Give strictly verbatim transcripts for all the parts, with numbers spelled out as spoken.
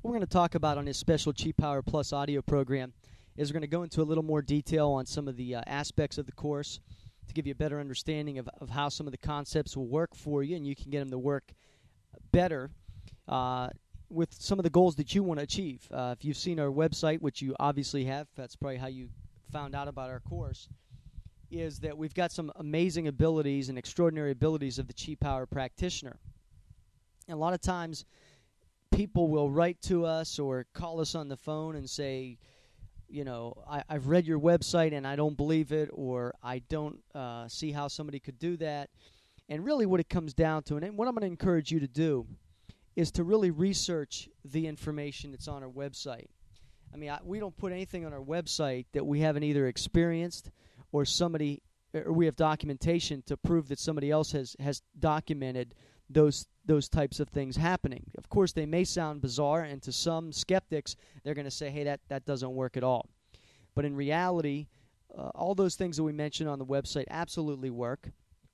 What we're going to talk about on this special Chi Power Plus audio program is we're going to go into a little more detail on some of the uh, aspects of the course to give you a better understanding of, of how some of the concepts will work for you, and you can get them to work better uh, with some of the goals that you want to achieve. Uh, if you've seen our website, which you obviously have, that's probably how you found out about our course, is that we've got some amazing abilities and extraordinary abilities of the Chi Power practitioner. And a lot of times people will write to us or call us on the phone and say, you know, I, I've read your website and I don't believe it, or I don't uh, see how somebody could do that. And really what it comes down to, and what I'm going to encourage you to do, is to really research the information that's on our website. I mean, I, we don't put anything on our website that we haven't either experienced or somebody, or we have documentation to prove that somebody else has, has documented those those types of things happening. Of course, they may sound bizarre, and to some skeptics, they're going to say, hey, that, that doesn't work at all. But in reality, uh, all those things that we mentioned on the website absolutely work,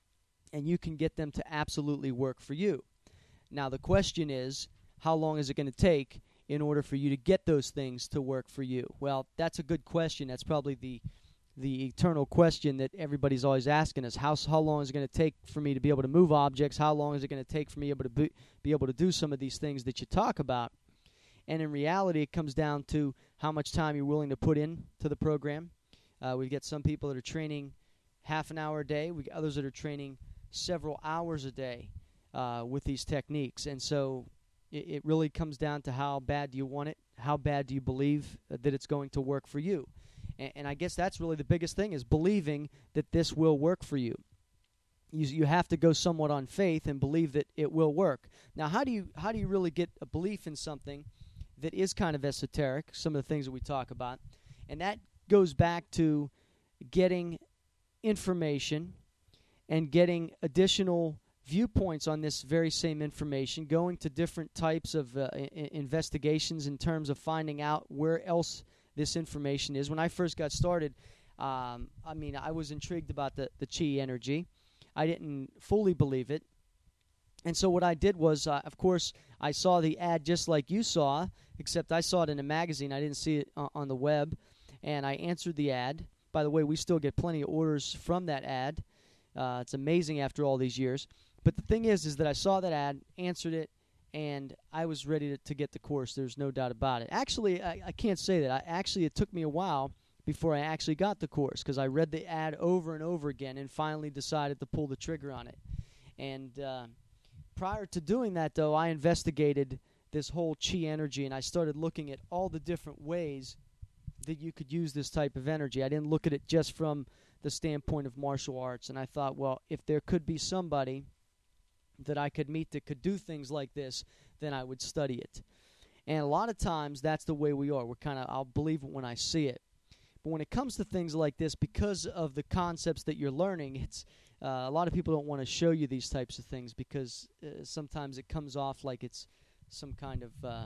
and you can get them to absolutely work for you. Now, the question is, how long is it going to take in order for you to get those things to work for you? Well, that's a good question. That's probably the the eternal question that everybody's always asking us. How, how long is it going to take for me to be able to move objects? How long is it going to take for me able to be, be able to do some of these things that you talk about? And in reality, it comes down to how much time you're willing to put in to the program. Uh, we get some people that are training half an hour a day. We get others that are training several hours a day uh, with these techniques. And so it, it really comes down to how bad do you want it, how bad do you believe that it's going to work for you. And, and I guess that's really the biggest thing, is believing that this will work for you. You, you have to go somewhat on faith and believe that it will work. Now, how do you how do you really get a belief in something that is kind of esoteric, some of the things that we talk about? And that goes back to getting information and getting additional viewpoints on this very same information, going to different types of uh, I- investigations in terms of finding out where else this information is. When I first got started, um, I mean, I was intrigued about the, the Chi energy. I didn't fully believe it. And so what I did was, uh, of course, I saw the ad just like you saw, except I saw it in a magazine. I didn't see it uh, on the web. And I answered the ad. By the way, we still get plenty of orders from that ad. Uh, it's amazing after all these years. But the thing is, is that I saw that ad, answered it, and I was ready to, to get the course. There's no doubt about it. Actually, I, I can't say that. I, actually, it took me a while before I actually got the course, because I read the ad over and over again and finally decided to pull the trigger on it. And uh, prior to doing that, though, I investigated this whole Chi energy, and I started looking at all the different ways that you could use this type of energy. I didn't look at it just from the standpoint of martial arts, and I thought, well, if there could be somebody that I could meet that could do things like this, then I would study it. And a lot of times, that's the way we are. We're kind of, I'll believe it when I see it. But when it comes to things like this, because of the concepts that you're learning, it's uh, a lot of people don't want to show you these types of things because uh, sometimes it comes off like it's some kind of uh,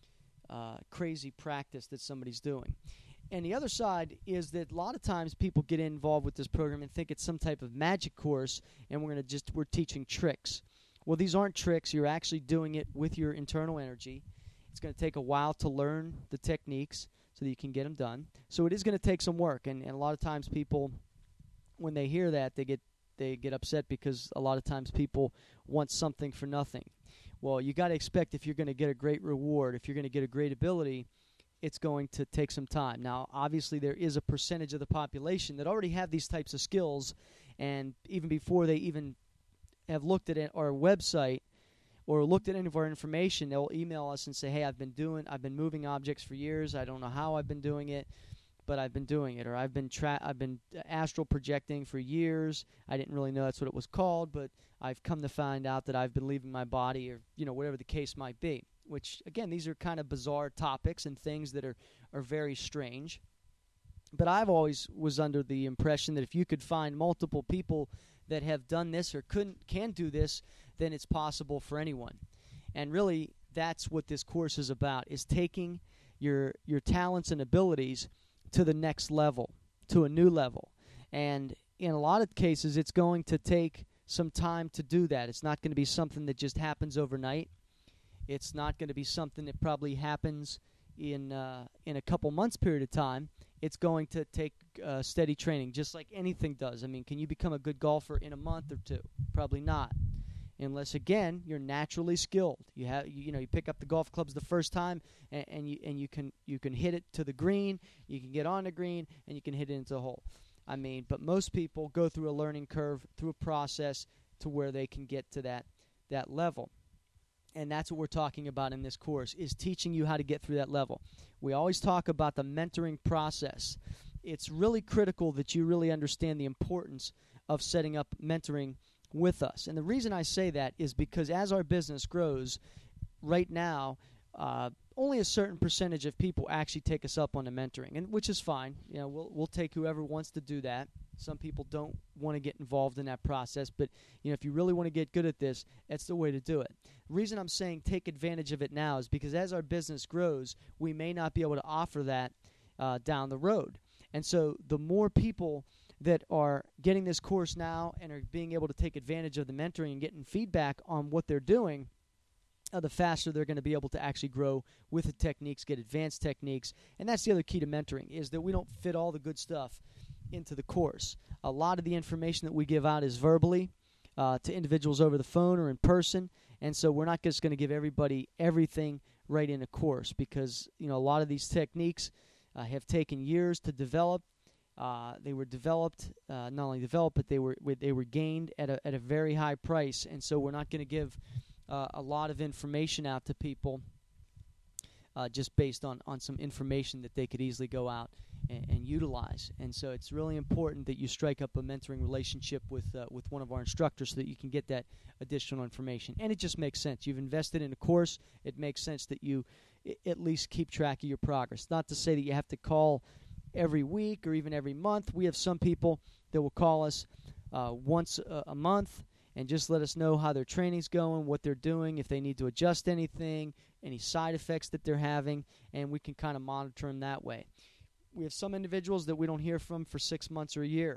uh, crazy practice that somebody's doing. And the other side is that a lot of times people get involved with this program and think it's some type of magic course, and we're going to just we're teaching tricks. Well, these aren't tricks. You're actually doing it with your internal energy. It's going to take a while to learn the techniques so that you can get them done. So it is going to take some work, and, and a lot of times people, when they hear that, they get they get upset because a lot of times people want something for nothing. Well, you got to expect if you're going to get a great reward, if you're going to get a great ability, it's going to take some time. Now, obviously, there is a percentage of the population that already have these types of skills, and even before they even have looked at it, our website or looked at any of our information, they'll email us and say, hey, I've been doing, I've been moving objects for years. I don't know how I've been doing it, but I've been doing it. Or I've been tra- I've been astral projecting for years. I didn't really know that's what it was called, but I've come to find out that I've been leaving my body, or, you know, whatever the case might be. Which, again, these are kind of bizarre topics and things that are, are very strange. But I've always was under the impression that if you could find multiple people that have done this or couldn't can do this, then it's possible for anyone. And really, that's what this course is about, is taking your your talents and abilities to the next level, to a new level. And in a lot of cases, it's going to take some time to do that. It's not going to be something that just happens overnight. It's not going to be something that probably happens in uh, in a couple months period of time. It's going to take uh, steady training, just like anything does. I mean, can you become a good golfer in a month or two? Probably not, unless again you're naturally skilled. You have you, you know you pick up the golf clubs the first time, and, and you and you can you can hit it to the green. You can get on the green, and you can hit it into a hole. I mean, but most people go through a learning curve, through a process to where they can get to that that level. And that's what we're talking about in this course, is teaching you how to get through that level. We always talk about the mentoring process. It's really critical that you really understand the importance of setting up mentoring with us. And the reason I say that is because as our business grows, right now, uh, only a certain percentage of people actually take us up on the mentoring, and which is fine. You know, we'll we'll take whoever wants to do that. Some people don't want to get involved in that process, but you know, if you really want to get good at this, that's the way to do it. The reason I'm saying take advantage of it now is because as our business grows, we may not be able to offer that uh, down the road. And so the more people that are getting this course now and are being able to take advantage of the mentoring and getting feedback on what they're doing, uh, the faster they're going to be able to actually grow with the techniques, get advanced techniques. And that's the other key to mentoring, is that we don't fit all the good stuff into the course. A lot of the information that we give out is verbally uh, to individuals over the phone or in person, and so we're not just going to give everybody everything right in a course, because you know a lot of these techniques uh, have taken years to develop. Uh, they were developed, uh, not only developed, but they were they were gained at a at a very high price, and so we're not going to give uh, a lot of information out to people uh, just based on on some information that they could easily go out and, and utilize. And so it's really important that you strike up a mentoring relationship with uh, with one of our instructors so that you can get that additional information. And it just makes sense. You've invested in a course. It makes sense that you I- at least keep track of your progress. Not to say that you have to call every week or even every month. We have some people that will call us uh, once a, a month and just let us know how their training's going, what they're doing, if they need to adjust anything, any side effects that they're having, and we can kind of monitor them that way. We have some individuals that we don't hear from for six months or a year.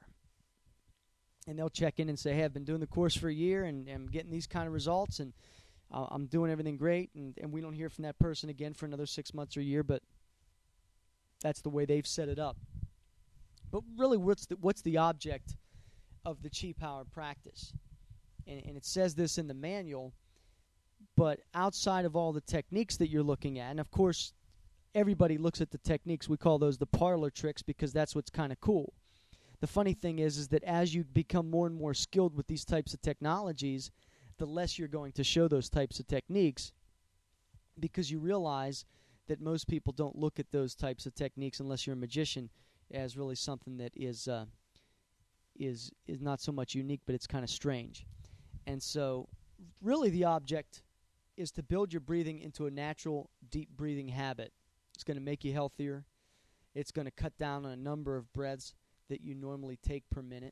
And they'll check in and say, hey, I've been doing the course for a year and I'm getting these kind of results and uh, I'm doing everything great. And, and we don't hear from that person again for another six months or a year, but that's the way they've set it up. But really, what's the, what's the object of the Chi Power practice? And, and it says this in the manual, but outside of all the techniques that you're looking at, and of course, everybody looks at the techniques. We call those the parlor tricks because that's what's kind of cool. The funny thing is, is that as you become more and more skilled with these types of technologies, the less you're going to show those types of techniques, because you realize that most people don't look at those types of techniques, unless you're a magician, as really something that is uh, is is not so much unique, but it's kind of strange. And so really the object is to build your breathing into a natural, deep breathing habit. It's going to make you healthier. It's going to cut down on a number of breaths that you normally take per minute.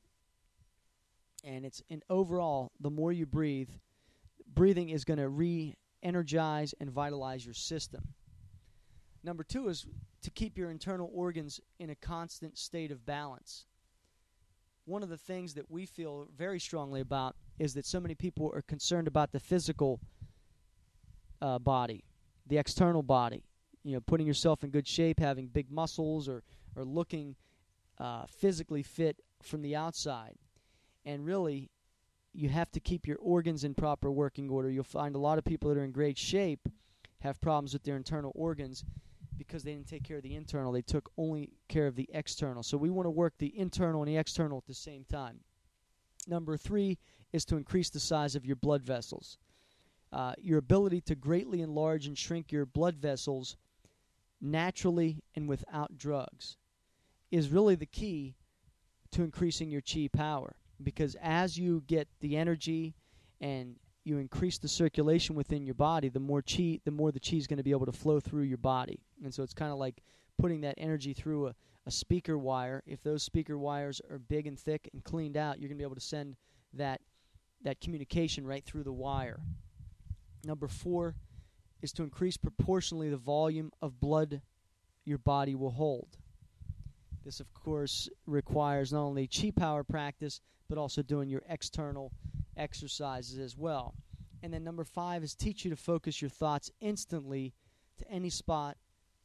And it's and overall, the more you breathe, breathing is going to re-energize and vitalize your system. Number two is to keep your internal organs in a constant state of balance. One of the things that we feel very strongly about is that so many people are concerned about the physical uh, body, the external body. You know, putting yourself in good shape, having big muscles, or or looking uh, physically fit from the outside. And really, you have to keep your organs in proper working order. You'll find a lot of people that are in great shape have problems with their internal organs because they didn't take care of the internal. They took only care of the external. So we want to work the internal and the external at the same time. Number three is to increase the size of your blood vessels. Uh, your ability to greatly enlarge and shrink your blood vessels naturally and without drugs is really the key to increasing your chi power. Because as you get the energy and you increase the circulation within your body, the more chi, the more the chi is going to be able to flow through your body. And so it's kind of like putting that energy through a, a speaker wire. If those speaker wires are big and thick and cleaned out, you're going to be able to send that that communication right through the wire. Number four is to increase proportionally the volume of blood your body will hold. This, of course, requires not only chi power practice, but also doing your external exercises as well. And then number five is teach you to focus your thoughts instantly to any spot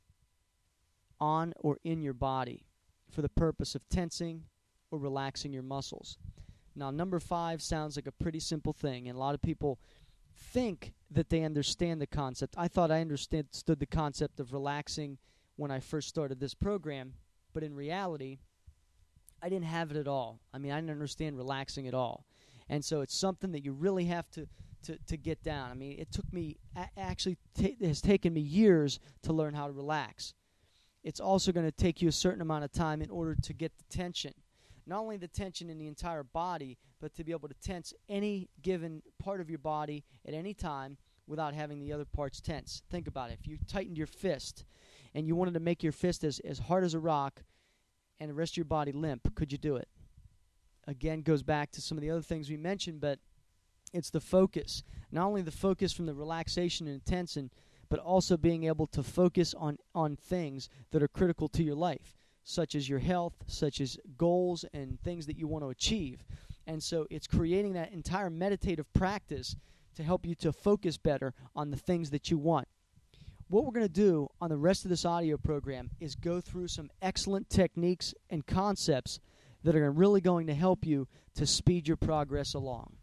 on or in your body for the purpose of tensing or relaxing your muscles. Now, number five sounds like a pretty simple thing, and a lot of people think that they understand the concept. I thought I understood the concept of relaxing when I first started this program, but in reality, I didn't have it at all. I mean, I didn't understand relaxing at all. And so it's something that you really have to To, to get down. I mean, it took me, a- actually t- it has taken me years to learn how to relax. It's also going to take you a certain amount of time in order to get the tension. Not only the tension in the entire body, but to be able to tense any given part of your body at any time without having the other parts tense. Think about it. If you tightened your fist and you wanted to make your fist as, as hard as a rock and the rest of your body limp, could you do it? Again, goes back to some of the other things we mentioned, but it's the focus. Not only the focus from the relaxation and tension, but also being able to focus on, on things that are critical to your life, such as your health, such as goals and things that you want to achieve. And so it's creating that entire meditative practice to help you to focus better on the things that you want. What we're going to do on the rest of this audio program is go through some excellent techniques and concepts that are really going to help you to speed your progress along.